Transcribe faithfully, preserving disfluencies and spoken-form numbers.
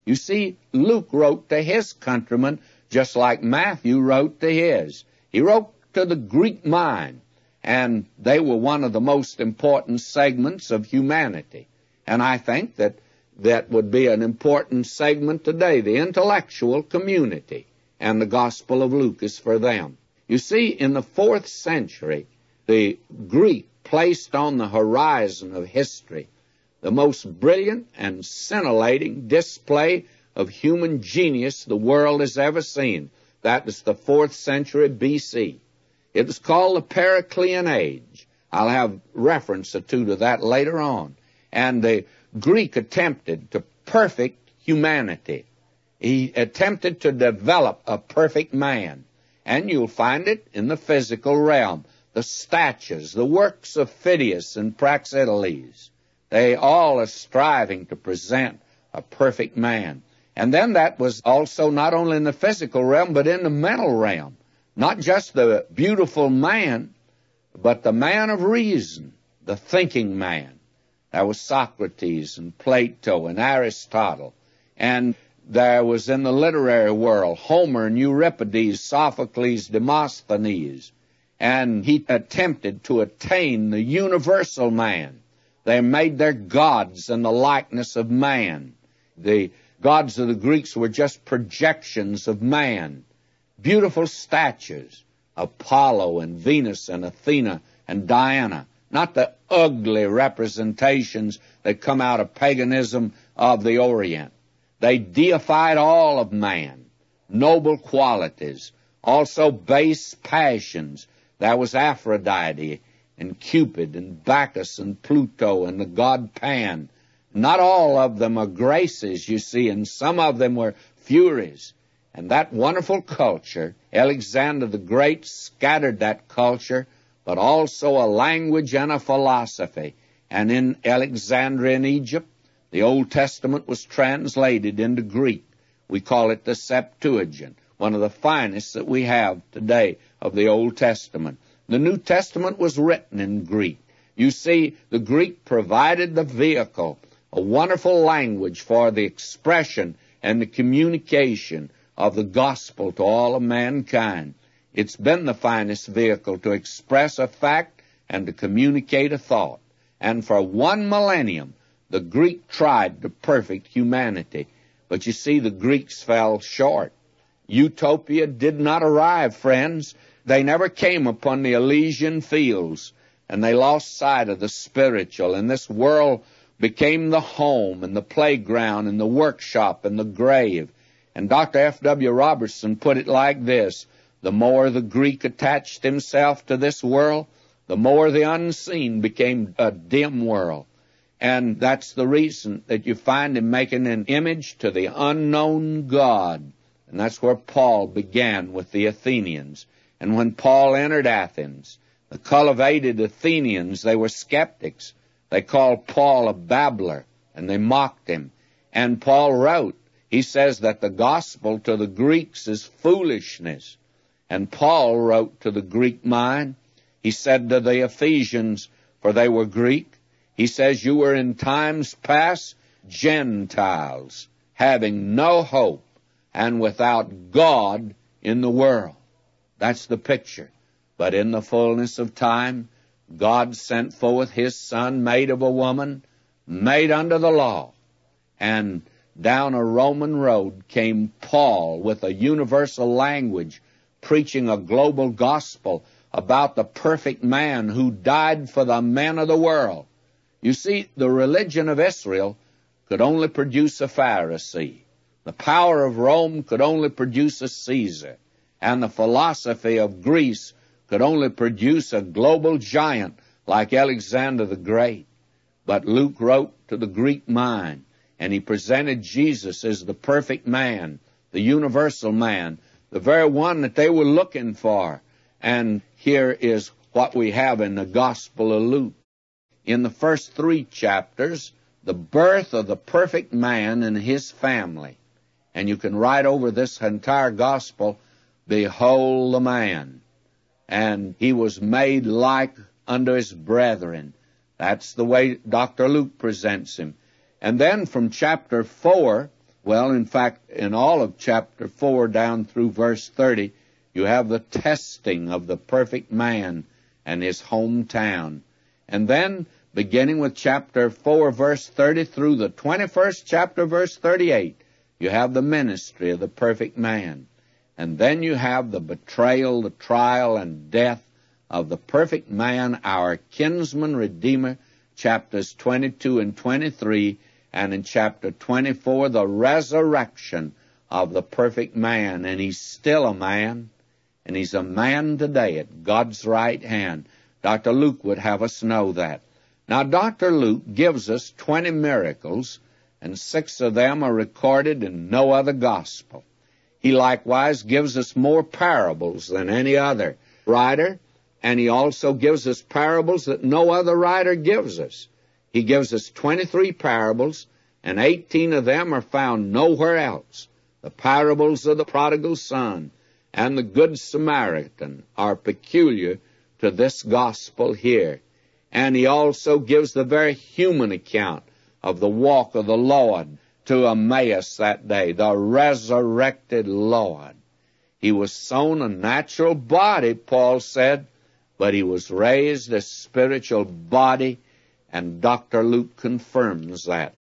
You see, Luke wrote to his countrymen just like Matthew wrote to his. He wrote to the Greek mind, and they were one of the most important segments of humanity. And I think that that would be an important segment today, the intellectual community, and the Gospel of Luke is for them. You see, in the fourth century, the Greek placed on the horizon of history the most brilliant and scintillating display of human genius the world has ever seen. That is the fourth century B C. It was called the Periclean Age. I'll have reference or two to that later on. And the Greek attempted to perfect humanity. He attempted to develop a perfect man. And you'll find it in the physical realm. The statues, the works of Phidias and Praxiteles, they all are striving to present a perfect man. And then that was also not only in the physical realm, but in the mental realm. Not just the beautiful man, but the man of reason, the thinking man. There was Socrates and Plato and Aristotle. And there was in the literary world Homer and Euripides, Sophocles, Demosthenes. And he attempted to attain the universal man. They made their gods in the likeness of man. The gods of the Greeks were just projections of man. Beautiful statues, Apollo and Venus and Athena and Diana, not the ugly representations that come out of paganism of the Orient. They deified all of man, noble qualities, also base passions. There was Aphrodite and Cupid and Bacchus and Pluto and the god Pan. Not all of them are graces, you see, and some of them were furies. And that wonderful culture, Alexander the Great scattered that culture, but also a language and a philosophy. And in Alexandria in Egypt, the Old Testament was translated into Greek. We call it the Septuagint, one of the finest that we have today of the Old Testament. The New Testament was written in Greek. You see, the Greek provided the vehicle, a wonderful language for the expression and the communication of the gospel to all of mankind. It's been the finest vehicle to express a fact and to communicate a thought. And for one millennium, the Greek tried to perfect humanity. But you see, the Greeks fell short. Utopia did not arrive, friends. They never came upon the Elysian fields, and they lost sight of the spiritual, and this world became the home and the playground and the workshop and the grave. And Doctor F W Robertson put it like this: the more the Greek attached himself to this world, the more the unseen became a dim world. And that's the reason that you find him making an image to the unknown God. And that's where Paul began with the Athenians. And when Paul entered Athens, the cultivated Athenians, they were skeptics. They called Paul a babbler, and they mocked him. And Paul wrote, he says that the gospel to the Greeks is foolishness. And Paul wrote to the Greek mind. He said to the Ephesians, for they were Greek, he says, you were in times past Gentiles, having no hope and without God in the world. That's the picture. But in the fullness of time, God sent forth his Son, made of a woman, made under the law. And down a Roman road came Paul with a universal language, preaching a global gospel about the perfect man who died for the men of the world. You see, the religion of Israel could only produce a Pharisee. The power of Rome could only produce a Caesar. And the philosophy of Greece could only produce a global giant like Alexander the Great. But Luke wrote to the Greek mind, and he presented Jesus as the perfect man, the universal man, the very one that they were looking for. And here is what we have in the Gospel of Luke. In the first three chapters, the birth of the perfect man and his family. And you can write over this entire gospel, behold the man. And he was made like unto his brethren. That's the way Doctor Luke presents him. And then from chapter four, Well, in fact, in all of chapter four down through verse thirty, you have the testing of the perfect man and his hometown. And then, beginning with chapter four, verse thirty, through the twenty-first chapter, verse thirty-eight, you have the ministry of the perfect man. And then you have the betrayal, the trial, and death of the perfect man, our kinsman redeemer, chapters twenty-two and twenty-three, and in chapter twenty-four, the resurrection of the perfect man. And he's still a man, and he's a man today at God's right hand. Doctor Luke would have us know that. Now, Doctor Luke gives us twenty miracles, and six of them are recorded in no other gospel. He likewise gives us more parables than any other writer, and he also gives us parables that no other writer gives us. He gives us twenty-three parables, and eighteen of them are found nowhere else. The parables of the prodigal son and the Good Samaritan are peculiar to this gospel here. And he also gives the very human account of the walk of the Lord to Emmaus that day, the resurrected Lord. He was sown a natural body, Paul said, but he was raised a spiritual body, and Doctor Luke confirms that.